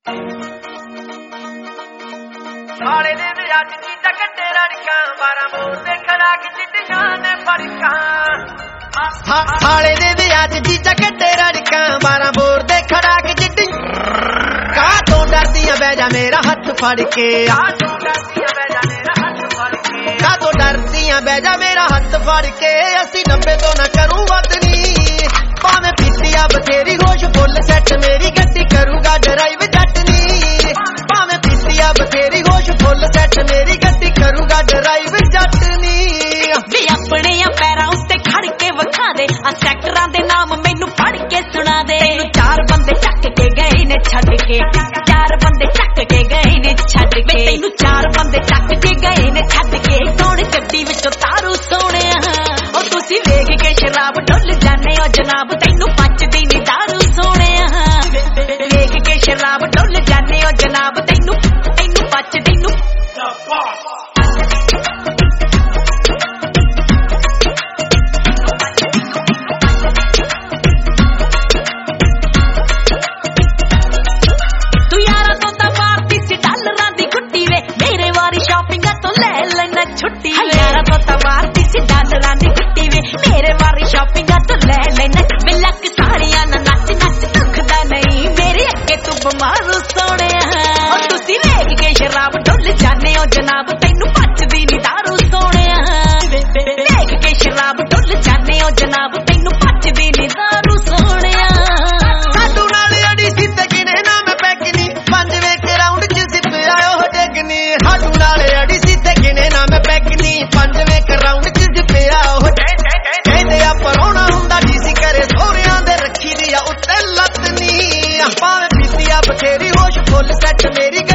ਸਾਲੇ ਦੇ ਵਿਆਹ ਚ ਚੀਜ਼ਾਂ ਕੱਟੇ ਰੜਕਾਂ 12 ਮੋੜ ਤੇ ਖੜਾ ਕੇ ਚਿੱਟੀਆਂ ਨੇ ਫੜਕਾਂ ਸਾਲੇ ਦੇ ਵਿਆਹ ਚ ਚੀਜ਼ਾਂ ਕੱਟੇ ਰੜਕਾਂ 12 ਮੋੜ ਤੇ ਖੜਾ ਕੇ ਚਿੱਟੀ ਕਾਹ ਤੋਂ ਡਰਦੀਆਂ ਬਹਿ ਜਾ ਮੇਰਾ ਹੱਥ ਫੜ ਕੇ ਕਾਹ ਤੋਂ ਡਰਦੀਆਂ ਬਹਿ ਜਾ ਮੇਰਾ ਹੱਥ ਫੜ ਕੇ ਕਾਹ ਤੋਂ ਡਰਦੀਆਂ ਬਹਿ ਜਾ ਮੇਰਾ ਹੱਥ ਫੜ ਕੇ ਅਸੀਂ 90 ਤੋਂ ਨਾ ਕਰੂ ਵਤਨੀ ਭਾਵੇਂ ਪੀਤੀਆ ਬਥੇਰੀ ਹੋਸ਼ ਫੁੱਲ ਸੈੱਟ ਮੇਰੀ ਗੱਡੀ ਕਰੂਗਾ ਡਰਾਈਵ ਜੱਟਨੀ ਭਾਵੇਂ ਪੀਤੀਆ ਬਥੇਰੀ ਹੋਸ਼ ਫੁੱਲ ਸੈੱਟ ਮੇਰੀ ਗੱਡੀ ਕਰੂਗਾ ਡਰਾਈਵ ਜੱਟਨੀ ਵੀ ਆਪਣੇ ਆ ਪੈਰਾਂ ਉੱਤੇ ਖੜ ਕੇ ਵਿਖਾ ਦੇ ਆ ਸੈਕਟਰਾਂ ਦੇ ਨਾਮ ਮੈਨੂੰ ਪੜ ਕੇ ਸੁਣਾ ਦੇ ਤੈਨੂੰ 4 ਬੰਦੇ ਚੱਕ ਕੇ ਗਏ ਨੇ ਛੱਡ ਕੇ 4 ਬੰਦੇ ਚੱਕ ਕੇ ਗਏ ਨੇ ਛੱਡ ਕੇ ਤੈਨੂੰ 4 ਬੰਦੇ ਚੱਕ ਕੇ ਗਏ ਨੇ ਛੱਡ ਕੇ ਕੌਣ ਗੱਡੀ ਵਿੱਚੋਂ ਤਾਰੂ ਸੋਹਣਿਆ ਉਹ ਤੁਸੀਂ ਵੇਖ ਕੇ ਸ਼ਰਾਬ ਢੁੱਲ ਜਾਂਦੇ ਹੋ ਜਨਾਬ ਤੈਨੂੰ ਪਚਦੀ ਨੀ ਦਾਰੂ ਸੋਹਣਿਆ ਵੇਖ ਕੇ ਸ਼ਰਾਬ ਢੁੱਲ ਜਾਂਦੇ ਹੋ ਜਨਾਬ ਤੈਨੂੰ ਪਚਦੀ ਨੂੰ छुट्टी यारा तो तवारती सी डालरां दी गुट्टी वे मेरे वारी शॉपिंग तो ले लेना बिलक साड़ियां ना नच नच दुखदा नहीं मेरे अगे तू बीमार सोने और तुसी वेख के शराब ढुल जाने हो जनाब तैनू पचदी नी दारू सोने वेख के शराब ढुल जाने हो जनाब तैनू पचदी नी दारू सोने साडू नाल अड़ी सी ते गिने ना मैं पैकनी 5 वे राउंड च सिप आयो हो जगनी साडू नाल अड़ी सी ते गिने ना मैं पैकनी 5 वे राउंड च सिप आयो हो कहंदे आ परोना हुंदा डीसी करे सोहरियां दे रखी दी आ उत्ते लत नी भावें पीती आ बथेरी होश फुੱਲ सैट मेरी